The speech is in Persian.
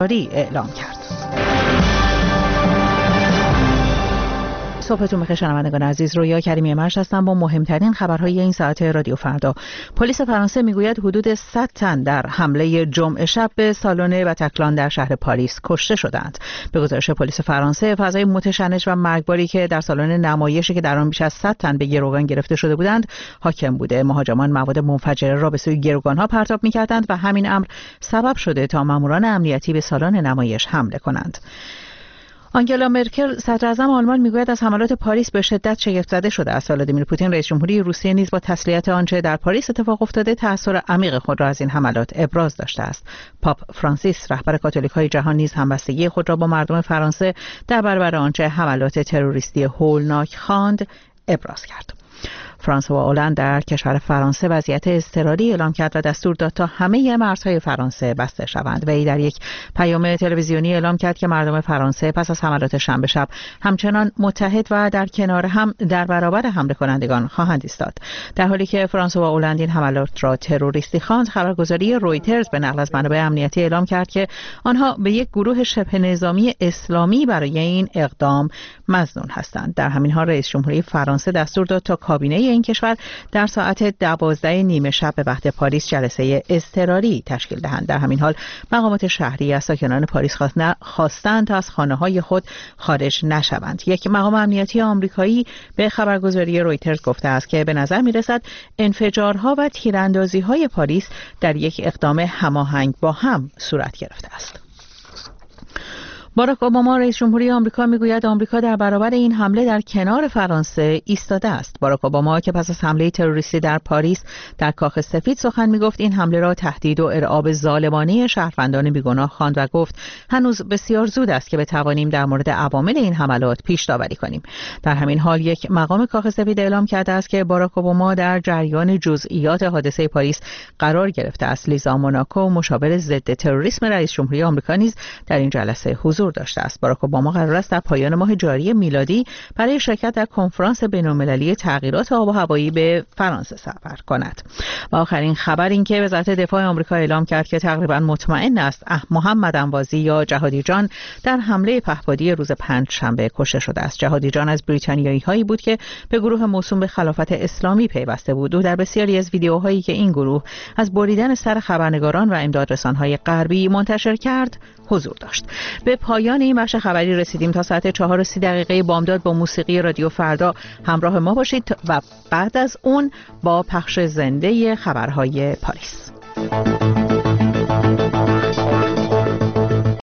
اعلام کرد. صبحتون بخیر شنوندگان عزیز، رویا کریمی مرش هستم با مهمترین خبرهای این ساعت رادیو فردا. پلیس فرانسه میگوید حدود 100 تن در حمله جمعه شب به سالن بتکلان در شهر پاریس کشته شدند. به گزارش پلیس فرانسه، فضای متشنج و مرگباری که در سالن نمایشی که در آن بیش از 100 تن به گروگان گرفته شده بودند حاکم بوده. مهاجمان مواد منفجره را به سوی گروگانها پرتاب می‌کردند و همین امر سبب شده تا ماموران امنیتی به سالن نمایش حمله کنند. آنگلا مرکل صدر اعظم آلمان میگوید از حملات پاریس به شدت شگفت‌زده شده است. ولادیمیر پوتین رئیس جمهوری روسیه نیز با تسلیت آنچه در پاریس اتفاق افتاده تأثیر عمیق خود را از این حملات ابراز داشته است. پاپ فرانسیس رهبر کاتولیک‌های جهان نیز همبستگی خود را با مردم فرانسه در برابر آنچه حملات تروریستی هولناک خواند ابراز کرد. فرانسوا اولند در کشور فرانسه وضعیت اضطراری اعلام کرد و دستور داد تا همه مرزهای فرانسه بسته شوند. وی در یک پیام تلویزیونی اعلام کرد که مردم فرانسه پس از حملات شنبه شب همچنان متحد و در کنار هم در برابر حمله کنندگان خواهند ایستاد. در حالی که فرانسوا اولند این حملات را تروریستی خواند، خبرگزاری رویترز به نقل از منابع امنیتی اعلام کرد که آنها به یک گروه شبه نظامی اسلامی برای این اقدام مظنون هستند. در همین حال رئیس جمهوری فرانسه دستور داد تا کابینه این کشور در ساعت 12 نیمه شب به وقت پاریس جلسه اضطراری تشکیل دهند. در همین حال مقامات شهری از ساکنان پاریس خواستند تا از خانه‌های خود خارج نشوند. یک مقام امنیتی آمریکایی به خبرگزاری رویترز گفته است که به نظر می‌رسد انفجارها و تیراندازی‌های پاریس در یک اقدام هماهنگ با هم صورت گرفته است. باراک اوباما رئیس جمهوری آمریکا میگوید آمریکا در برابر این حمله در کنار فرانسه ایستاده است. باراک اوباما که پس از حمله تروریستی در پاریس در کاخ سفید سخن میگفت این حمله را تهدید و ارعاب ظالمانه شهروندان بیگناه خواند و گفت هنوز بسیار زود است که بتوانیم در مورد عوامل این حملات پیش داوری کنیم. در همین حال یک مقام کاخ سفید اعلام کرده است که باراک اوباما در جریان جزئیات حادثه پاریس قرار گرفته است. لیزا موناکو مشاور ضد تروریسم رئیس جمهوری آمریکا نیز در این جلسه حضور داشته است. باراک اوباما قرار است در پایان ماه جاری میلادی برای شرکت در کنفرانس بین‌المللی تغییرات آب و هوایی به فرانسه سفر کند. و آخرین خبر این که وزارت دفاع آمریکا اعلام کرد که تقریبا مطمئن است محمد انوازی یا جهادی جان در حمله پهپادی روز پنجشنبه کشته شده است. جهادی جان از بریتانیایی‌هایی بود که به گروه موسوم به خلافت اسلامی پیوسته بود. او در بسیاری از ویدیوهایی که این گروه از بریدن سر خبرنگاران و امدادرسان‌های غربی منتشر کرد حضور داشت. به پایان این بخش خبری رسیدیم. تا ساعت 4:30 بامداد با موسیقی رادیو فردا همراه ما باشید و بعد از اون با پخش زنده خبرهای پاریس.